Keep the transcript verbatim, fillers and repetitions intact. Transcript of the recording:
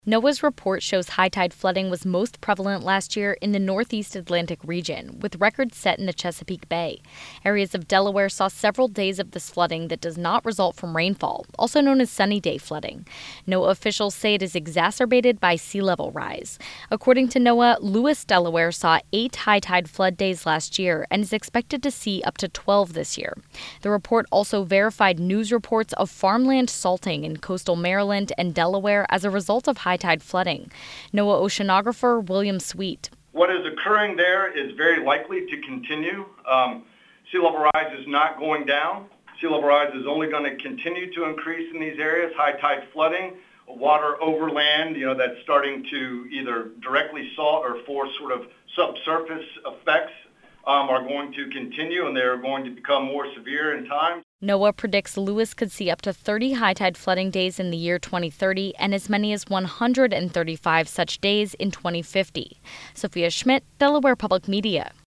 NOAA's report shows high tide flooding was most prevalent last year in the northeast Atlantic region, with records set in the Chesapeake Bay. Areas of Delaware saw several days of this flooding that does not result from rainfall, also known as sunny day flooding. NOAA officials say it is exacerbated by sea level rise. According to NOAA, Lewis, Delaware saw eight high tide flood days last year and is expected to see up to twelve this year. The report also verified news reports of farmland salting in coastal Maryland and Delaware as a result of high high-tide flooding. NOAA oceanographer William Sweet. What is occurring there is very likely to continue. Um, sea level rise is not going down. Sea level rise is only going to continue to increase in these areas. High-tide flooding, water over land, you know, that's starting to either directly salt or force sort of subsurface effects um, are going to continue, and they're going to become more severe in time. NOAA predicts Lewis could see up to thirty high-tide flooding days in the year twenty thirty and as many as one hundred thirty-five such days in twenty fifty. Sophia Schmidt, Delaware Public Media.